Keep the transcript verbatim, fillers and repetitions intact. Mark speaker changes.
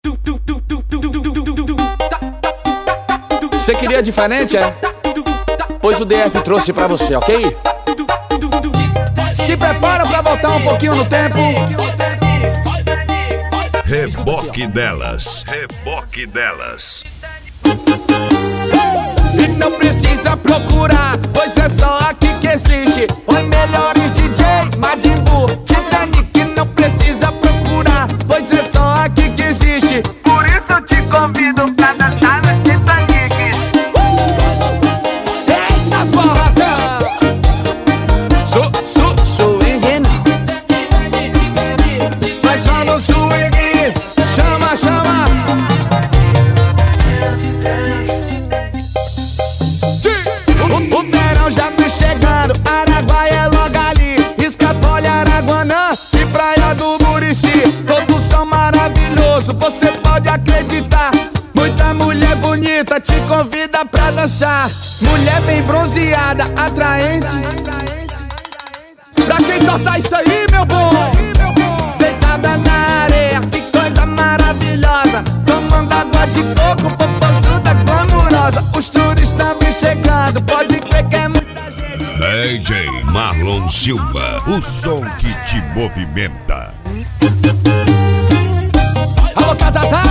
Speaker 1: Você queria diferente, é? Pois o D F trouxe pra você, ok? Se prepara pra voltar um pouquinho no tempo.
Speaker 2: Reboque delas, reboque delas.
Speaker 1: E não precisa procurar, pois é só aqui que existe os melhores D J, Majin Buu, Titanic. Não precisa procurar, pois é só aqui que existe. Por isso eu te convido pra dançar no Titanic. Eita forração! Su, su, swing. Nós somos swing. Chama, chama. O, o verão já tá chegando, Araguaia é logo ali. Escapole, Araguanã e Praia do Murici. Todos são maravilhosos, você pode acreditar. Muita mulher bonita te convida pra dançar. Mulher bem bronzeada, atraente. Pra quem torta isso aí, meu bom? Deitada na areia, que coisa maravilhosa. Tomando água de coco, popozuda glamurosa. Os turistas vêm chegando, pode crer que é muita gente.
Speaker 2: D J Marlon Silva, o som que te movimenta.
Speaker 1: Alô, Catatá!